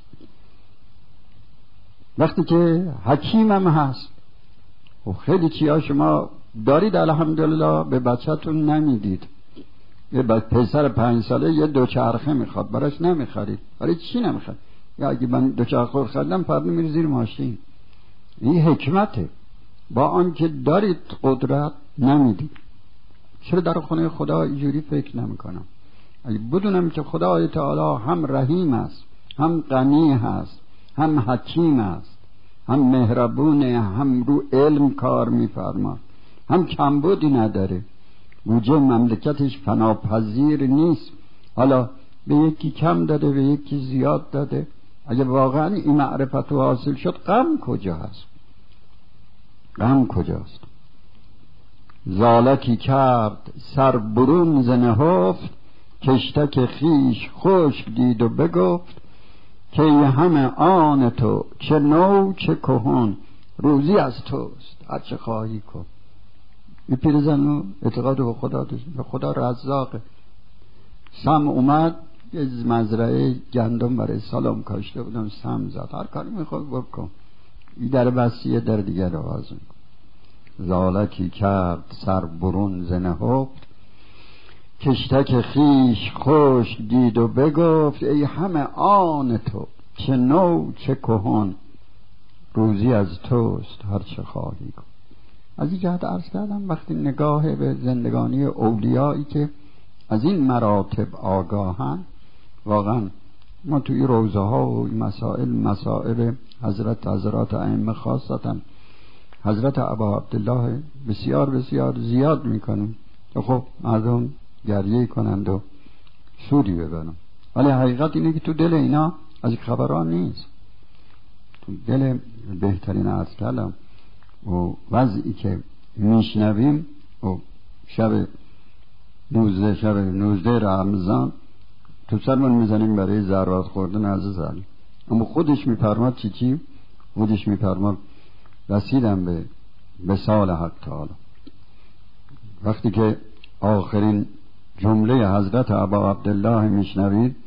وقتی که حکیمم هست و خیلی چیا شما دارید الحمدلله به بچه‌تون نمیدید، یه پسر 5 ساله یه دوچرخه میخواد، براش نمیخرید، برای چی نمیخرید؟ یا اگه من دوچرخه خریدم فردا میره زیر ماشین. این حکمته، با آنکه دارید قدرت نمیدید. چرا در خونه خدا اینجوری فکر نمیکنم؟ اگه بدونم که خدای تعالی هم رحیم است، هم غنی هست، هم حکیم است، هم مهربونه، هم رو علم کار میفرما، هم کمبودی نداره، بودجه مملکتش فناپذیر نیست، حالا به یکی کم داده به یکی زیاد داده، اگه واقعا این معرفت رو حاصل شد غم کجا هست؟ غم کجاست؟ زالکی کرد سر برون ز نهفت، کشتک خیش خشک دید و بگفت که همه آن تو، چه نو چه کهن، روزی از توست، هر چه خواهی کن. این پیرزن اعتقاد به خدا داشت، به خدا رزاقه. سم اومد یه مزرعه گندم برای سالم کاشته بودم، سم زد، هر کاری میخواد بکن، این در بسیه در دیگر رو باز میکن. زالکی کرد سر برون ز نهفت، کشتک خیش خشک دید و بگفت ای همه آن تو، چه نو چه کهن، روزی از توست، هر چه خواهی کن. از این جهت عرض کردم وقتی نگاه به زندگانی اولیایی که از این مراتب آگاهن، واقعا ما توی روزه ها و مسائل حضرات ائمه خاصتا حضرت ابا عبدالله بسیار بسیار زیاد میکنیم که خب مردم گریه کنند و سودی ببرن، ولی حقیقت اینه که تو دل اینا از این خبران نیست. تو دل بهترین عرض کردم و وضعی که میشنویم و شب 19 رمضان تو سرمون میزنیم برای ذرات خوردن از زل، اما خودش میفرماد چی خودش میفرماد رسیدم به وصال حق تعالی. وقتی که آخرین جمله حضرت ابا عبدالله میشنوید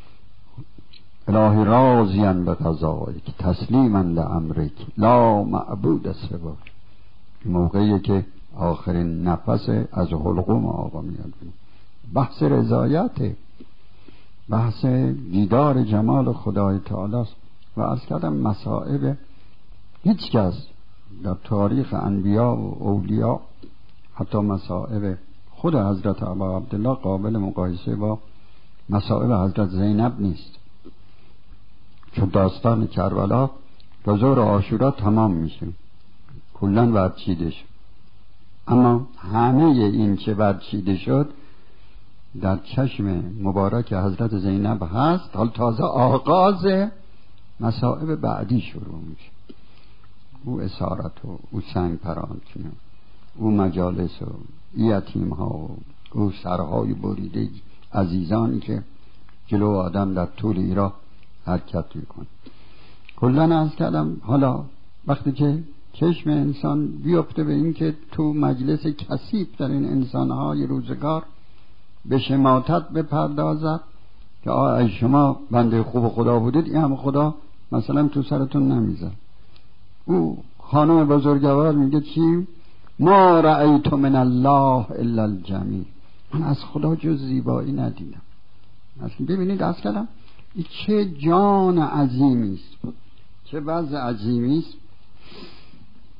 الهی راضیان به قضایک تسلیما لامرک لا معبود سواک، موقعی که آخرین نفس از حلقوم آقا میاد، بحث رضایت، بحث دیدار جمال خدای تعالی است. و عرض کردم مصائب هیچ کس در تاریخ انبیا و اولیاء، حتی مصائب خود حضرت ابا عبدالله قابل مقایسه با مصائب حضرت زینب نیست. چون داستان کربلا تا ظهر عاشورا تمام میشه، کلن ورچیده شد، اما همه این چه ورچیده شد در چشم مبارک حضرت زینب هست. حال تازه آغاز مصائب بعدی شروع میشه، او اسارت و او سنگ پرانتون، او مجالس و یتیم ها و او سرهای بریده عزیزانی که جلو آدم در طول ایران حرکت میکن. کلن از کردم حالا وقتی که چشم انسان بیفته به این که تو مجلس کثیف در این انسانهای روزگار به شماتت بپردازد که ای شما بنده خوب خدا بودید، این هم خدا مثلا تو سرتون نمیزد. او خانم بزرگوار میگه چی؟ ما رأیت من الله الا الجمیل، من از خدا جز زیبایی ندیدم. ببینید از کلم این چه جان عظیمی است، چه وضع عظیمی است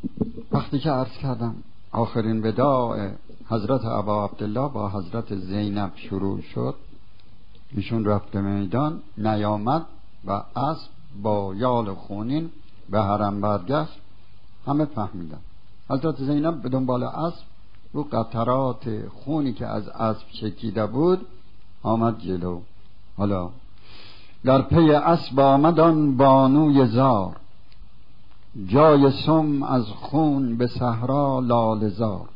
وقتی که عرض کردم آخرین وداع حضرت ابا عبدالله با حضرت زینب شروع شد، ایشون رفت میدان نیامد و اسب با یال خونین به حرم برگشت. همه فهمیدن حضرت زینب به دنبال اسب رو قطرات خونی که از اسب چکیده بود آمد جلو. حالا در پی اسب آمد آن بانوی زار، جای سم از خون به صحرا لاله زار.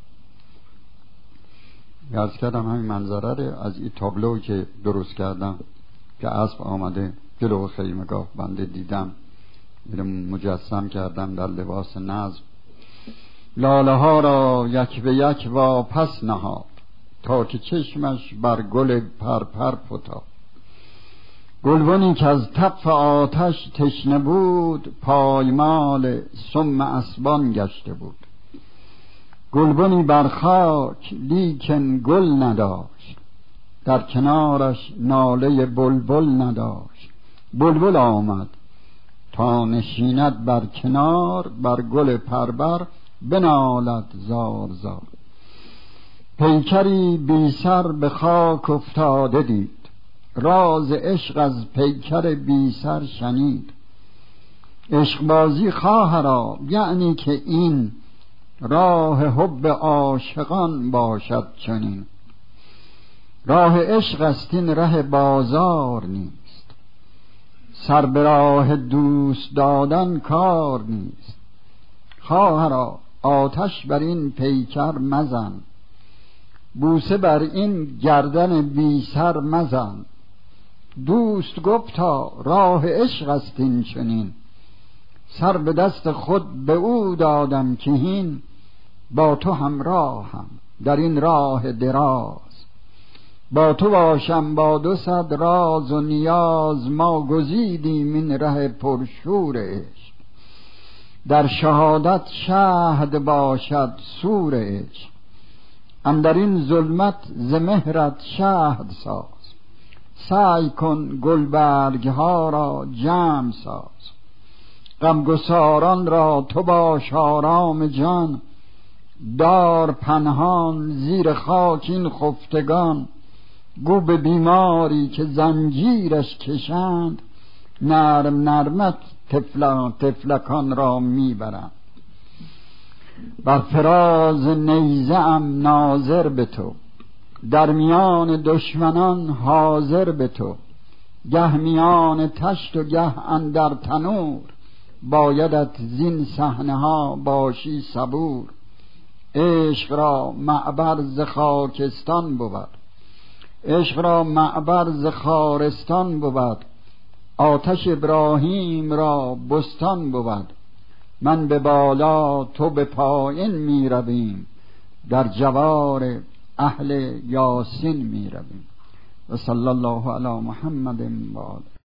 عرض کردم همین منظره از این تابلو که درست کردم که اسب آمده جلو خیمگاه بنده دیدم، مجسم کردم در لباس نظم. لاله ها را یک به یک واپس نهاد، تا که چشمش بر گل پرپر فتاد. گلبنی که از تف آتش تشنه بود، پایمال سم اسبان گشته بود. گلبنی بر خاک لیکن گل نداشت، در کنارش ناله بلبل نداشت. بلبل آمد تا نشیند بر کنار، بر گل پربر بنالد زار زار. پیکری بی سر به خاک افتاده دید، راز عشق از پیکر بی سر شنید. عشقبازی خواهرا، یعنی که این راه حب عاشقان باشد چنین. راه عشق است این ره بازار نیست، سر به راه دوست دادن کار نیست. خواهرا آتش بر این پیکر مزن، بوسه بر این گردن بی سر مزن. دوست گفتا راه عشق است این چنین، سر به دست خود به او دادم که هین. با تو همراهم در این راه دراز، با تو باشم با 200 راز و نیاز. ما گزیدیم این ره پرشور عشق، در شهادت شهد باشد سور عشق. اندر این ظلمت ز مهرت شهد ساز، سعی کن گلبرگ ها را جمع ساز. غمگساران را تو باش آرام جان، دار پنهان زیر خاک این خفتگان. گو به بیماری که زنجیرش کشند، نرم نرمت تفلکان را میبرند. بر فراز نیزه ام ناظر به تو، در میان دشمنان حاضر به تو. گه میان تشت و گه اندر تنور، بایدت زین صحنه ها باشی صبور. عشق را معبر ز خاکستان بود، عشق را معبر ز خارستان بود. آتش ابراهیم را بستان بود، من به بالا تو به پایین می رویم. در جوار اهل یاسین می رویم. و صلی الله علی محمد و آله.